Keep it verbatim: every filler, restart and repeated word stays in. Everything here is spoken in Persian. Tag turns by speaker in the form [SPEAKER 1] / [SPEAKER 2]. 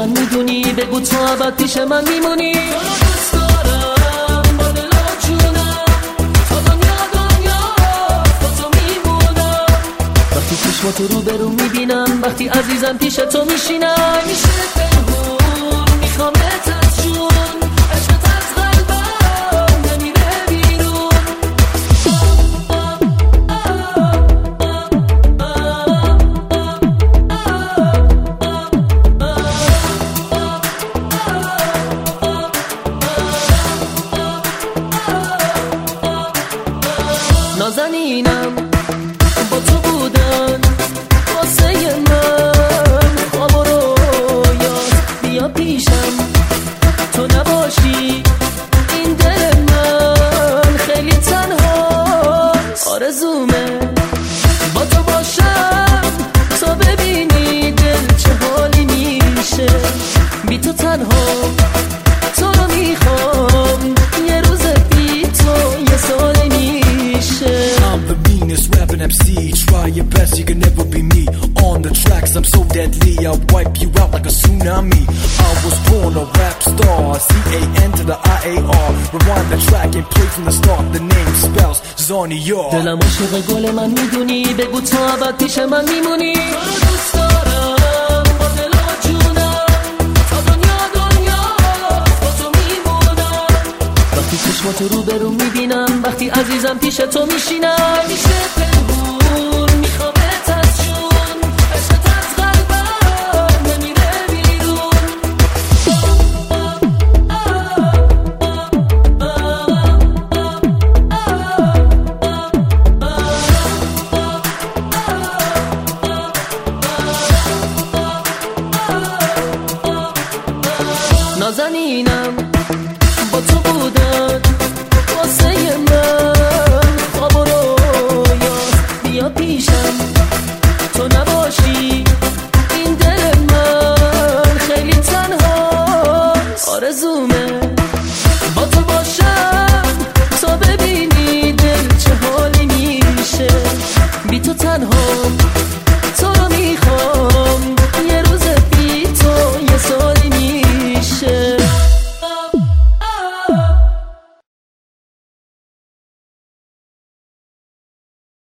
[SPEAKER 1] من میدونی، بگو تو ابد پیش من میمونی. تو رو دوست دارم با دل و جونم، تا دنیا دنیا با تو میمونم. وقتی چشماتو رو برو میبینم، وقتی عزیزم پیش تو میشینم، میشه پنهون میخوامت از جون، عشقت از قلبم نمیره بیرون. نازنینم با تو بودن واسه من، خواب و رویات بیا پیشم، تو نباشی این دل من خیلی تنها. آرزومه با تو باشم، تو ببینی دل چه حالی میشه بی تو تنها. تو رو میخوام یه روز بی تو یه سال میشه.
[SPEAKER 2] I'm the meanest rapping M C. Try your best, you can never be me. On the tracks, I'm so deadly, I'll wipe you out like a tsunami. I was born a rap star, C A N to the I A R. Rewind the track and play from the start. The name spells Zoniar.
[SPEAKER 1] دلم عاشق گل من میدونی، بگو تو ابد پیش من میمونی. تو رو دوست دارم با دل و جونم، تا دنیا دنیا با تو میمونم. وقتی چشماتو رو برو میبینم، وقتی عزیزم پیش تو میشینم، میشه پنهون میخوامت از جون، عشقت از قلبم نمیره بیرون. نازنینم با تو بودن واسه من، خواب و رویات بیا پیشم، تو نباشی این دل من خیلی تنها. آرزومه با تو باشم، تو ببینی دل چه حالی میشه بی تو تنها.